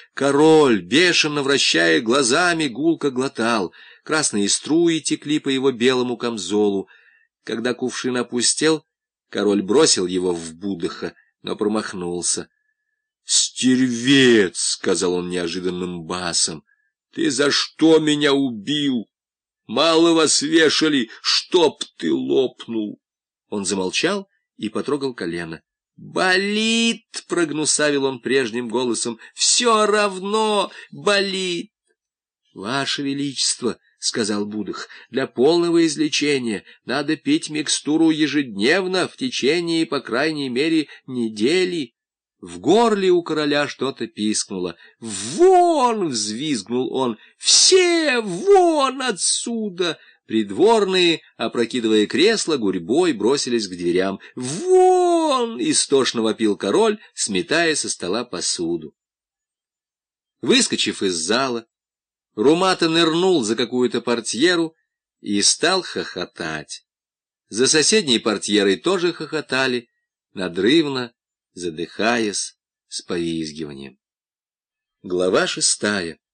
Король, бешено вращая глазами, гулко глотал. Красные струи текли по его белому камзолу. Когда кувшин опустел, король бросил его в Будаха, но промахнулся. — Стервец! — сказал он неожиданным басом. — Ты за что меня убил? Мало вас вешали, чтоб ты лопнул! Он замолчал и потрогал колено. — Болит! — прогнусавил он прежним голосом. — Все равно болит! — Ваше Величество! — сказал Будах, — для полного излечения надо пить микстуру ежедневно в течение, по крайней мере, недели. В горле у короля что-то пискнуло. «Вон!» — взвизгнул он. «Все вон отсюда!» Придворные, опрокидывая кресло, гурьбой бросились к дверям. «Вон!» — истошно вопил король, сметая со стола посуду. Выскочив из зала, Румата нырнул за какую-то портьеру и стал хохотать. За соседней портьерой тоже хохотали, надрывно, задыхаясь, с повизгиванием. Глава 6.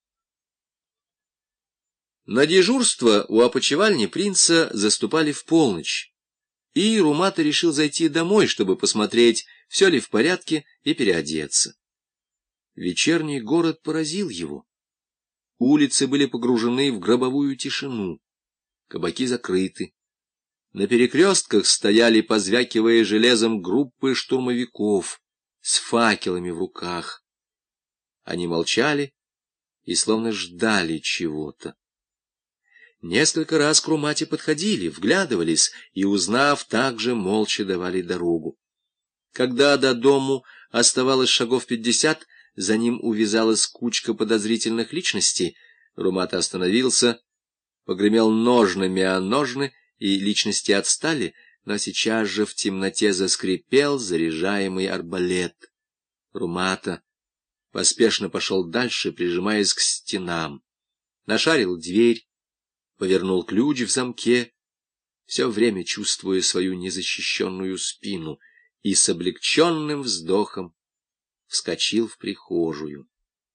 На дежурство у опочивальни принца заступали в полночь, и Румата решил зайти домой, чтобы посмотреть, все ли в порядке, и переодеться. Вечерний город поразил его. Улицы были погружены в гробовую тишину, кабаки закрыты. На перекрестках стояли, позвякивая железом, группы штурмовиков с факелами в руках. Они молчали и словно ждали чего-то. Несколько раз к Румате подходили, вглядывались и, узнав, также молча давали дорогу. Когда до дому оставалось шагов 50, за ним увязалась кучка подозрительных личностей. Румата остановился, погремел ножными о ножны, и личности отстали, но сейчас же в темноте заскрипел заряжаемый арбалет. Румата поспешно пошел дальше, прижимаясь к стенам. Нашарил дверь, повернул ключ в замке, все время чувствуя свою незащищенную спину, и с облегченным вздохом вскочил в прихожую.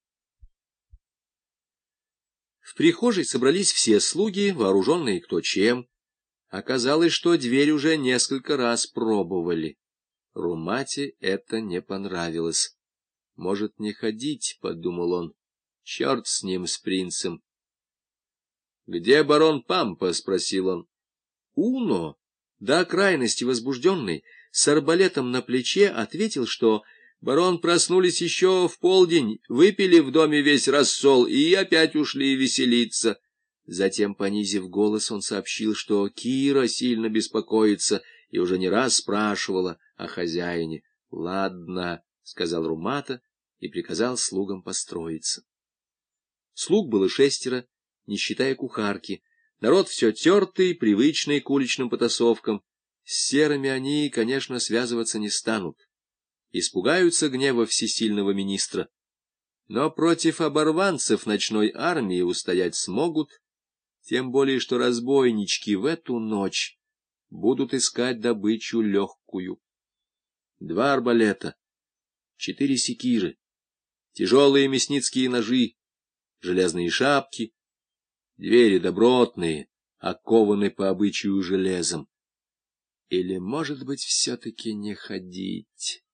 В прихожей собрались все слуги, вооруженные кто чем. Оказалось, что дверь уже несколько раз пробовали. Румате это не понравилось. «Может, не ходить?» — подумал он. «Черт с ним, с принцем!» «Где барон Пампа?» — спросил он. Уно, до крайности возбужденный, с арбалетом на плече, ответил, что барон проснулись еще в полдень, выпили в доме весь рассол и опять ушли веселиться. Затем, понизив голос, он сообщил, что Кира сильно беспокоится и уже не раз спрашивала о хозяине. — Ладно, — сказал Румата и приказал слугам построиться. Слуг было 6, не считая кухарки. Народ все тертый, привычный к уличным потасовкам. С серыми они, конечно, связываться не станут. Испугаются гнева всесильного министра. Но против оборванцев ночной армии устоять смогут, тем более что разбойнички в эту ночь будут искать добычу легкую. 2 арбалета, 4 секиры, тяжелые мясницкие ножи, железные шапки, двери добротные, окованы по обычаю железом. Или, может быть, все-таки не ходить?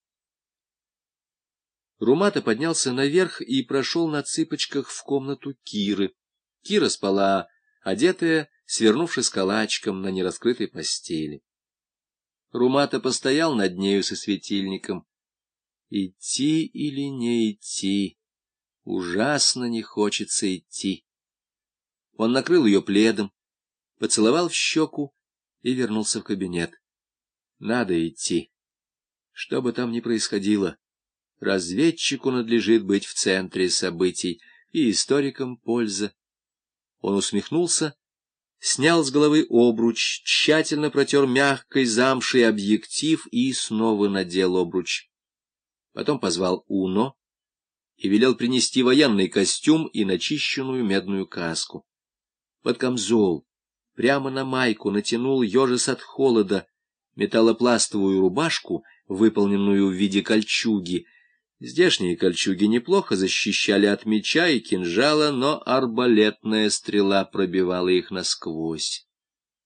Румата поднялся наверх и прошел на цыпочках в комнату Киры. Кира спала, одетая, свернувшись калачиком на нераскрытой постели. Румата постоял над нею со светильником. Идти или не идти? Ужасно не хочется идти. Он накрыл ее пледом, поцеловал в щеку и вернулся в кабинет. Надо идти. Что бы там ни происходило, разведчику надлежит быть в центре событий, и историкам польза. Он усмехнулся, снял с головы обруч, тщательно протер мягкой замшей объектив и снова надел обруч. Потом позвал Уно и велел принести военный костюм и начищенную медную каску. Под камзол, прямо на майку, натянул, ежась от холода, металлопластовую рубашку, выполненную в виде кольчуги. Здешние кольчуги неплохо защищали от меча и кинжала, но арбалетная стрела пробивала их насквозь.